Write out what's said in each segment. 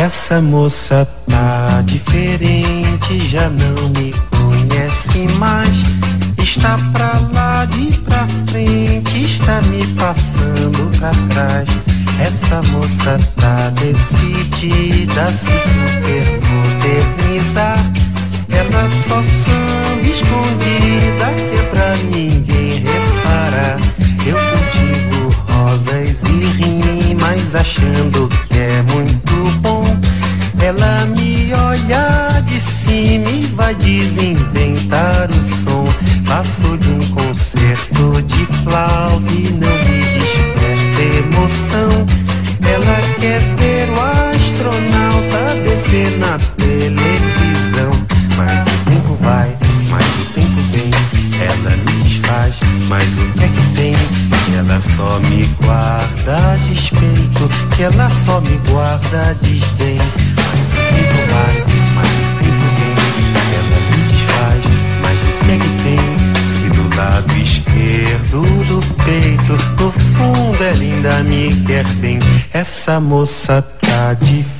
Essa moça tá diferente, já não me conhece mais. Está pra lá de pra frente, está me passando pra trás. Essa moça tá decidida a se supermodernizar. Ela só samba escondida, que é pra ninguém reparar. Eu cultivo rosas e rimas, achando que é muito bom. Ela me olha de cima e vai desinventar o som. Passo de um concerto de flauta e não me desperta emoção. Ela quer ver o astronauta descer na televisão. Mas o tempo vai, mas o tempo vem. Ela me desfaz, mas o que é que tem? Ela só me guarda despeito, que ela só me guarda desdém. Mas o tempo vai, mas o tempo vem. Ela me desfaz, mas o que é que tem? Se do lado esquerdo do peito, no fundo ela ainda me quer bem. Essa moça tá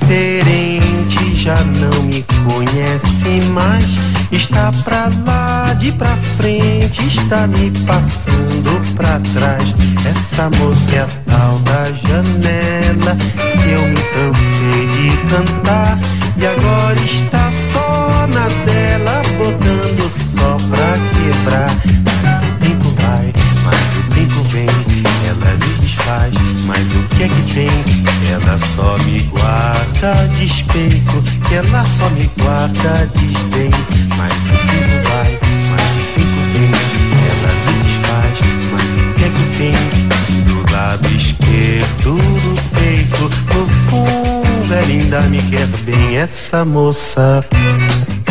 diferente, já não me conhece mais. Está pra lá de pra frente, está me passando pra trás. Essa moça é a tal da janela que eu me cansei de cantar. E agora está só na dela, botando só pra quebrar. Mas o tempo vai, mas o tempo vem. Ela me desfaz, mas o que é que tem? Ela só me guarda despeito, que ela só me guarda desdém. Mas o tempo vai, mas o tempo vem. Ela me desfaz, mas o que é que tem? Do lado esquerdo do peito, no fundo ela ainda me quer bem. Essa moça